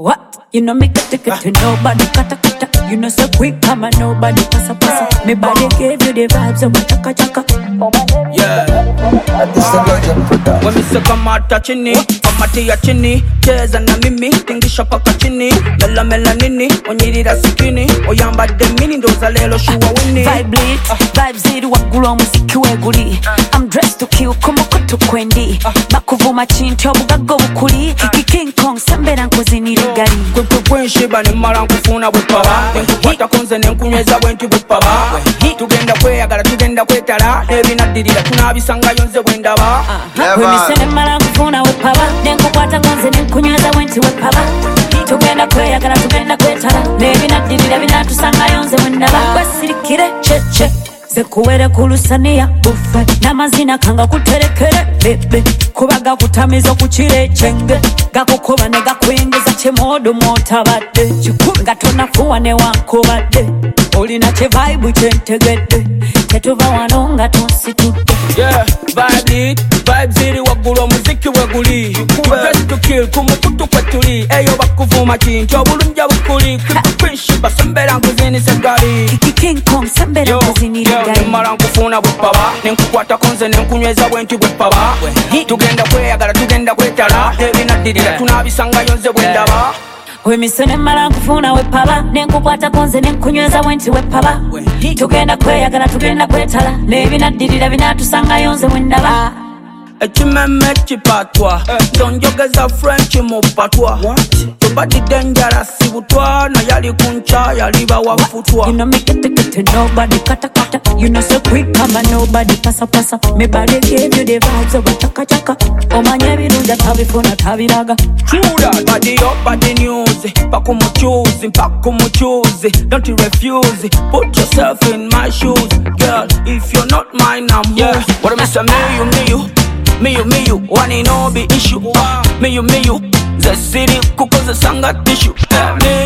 What? You know me get nobody kata. You know so quick, come on, nobody passa. Me body gave you the vibes of my chaka. Yeah. When me say come out touching it, come out ya chini, cheza na mimi, tingisha paka chini, mela nini, onyirira sikini, oyamba demini ndoza lelo shuwa wini. Vibe bleed, vibes ziri wagulwa muziki weguli. I'm dressed to kill, kumukutu kwendi. Bakuvuma chinti obugago bukuli. King Kong sambera nkozi nirigari. Kwe nshiba ni mara nkufuna bwepaba. Nkukwata konze nenkunyweza bwenti bwepaba. Tugenda kweyagala tugenda kwetala. Ebinadirira tunabisanga yonze bwendaba. Wemisene mara nkufuna bwepaba. Nenkukwata konze nenkunyweza bwenti bwepaba. Tugenda kweyagala tugenda kwetala. Ebinadirira binatusanga yonze bwendaba. Basirikire cheche zekuwere kulusania bufe namazina kanga kuterekere bebe kubaga kutamizo kuchire chenge gakukoba ne gakwengeza chemodo motabadde nga tonafuwa ne wankobadde olina che vibe chentegedde tetuva wano nga tonsitudde. Yeah, vibe ziri wagulwa muziki weguli. Best to kill kumukutu kwetuli. Eyo bakuvuma chinti obulunja bukuli. Kwinshiba sembera nkuzini segari. King Kong sembera nkuzini rigari. Mara nkufuna bwepaba. Nenkukwata konze nenkunyweza bwenti bwepaba. Tugenda kweyagala tugenda kwetala. Ebinadirira tunabisanga yonze bwendaba. Wemisene mara nkufuna wepaba. Nenkukwata konze nenkunyweza bwenti bwepaba. Tugenda kweyagala tugenda kwetala. Nebinadirira binatusanga yonze bwendaba. Ekimeme kipatwa Donjogeza French mupatwa Tubadi dangerous butwa Na yali kuncha yali bawafutwa. You know me get nobody kata. You know so quick kama nobody passa. Me body gave you the vibes of a chaka. Omanye birunja tabifuna tabiraga. True that. Body up body news Pakumuchuzi Don't you refuse it. Put yourself in my shoes. Girl, if you're not mine I'm yours. What am I saying? Me you, one in all be issue. Me you, the city kukoza sanga tissue. Me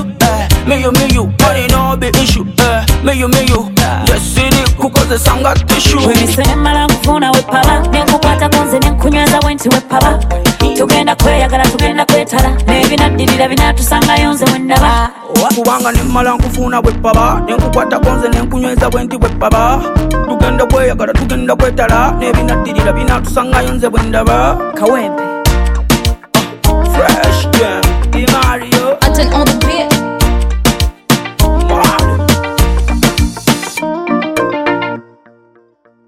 you, one in all be issue. Me you, the city kukoza sanga tissue. Wemisene mara nkufuna wepaba. Nenkukwata konze nenkunyweza bwenti bwepaba. Tugenda kweyagala tugenda kwetala. Nebinadirira binatusanga yonze bwendaba. Kubanga ne mala nkufuna bwepaba. Nenkukwata konze nenkunyweza bwenti bwepaba. Tugenda kweyagala tugenda kwetala. Nebinadirira binatusanga yonze bwendaba. Kawempe Fresh, yeah, Mario. Attend on the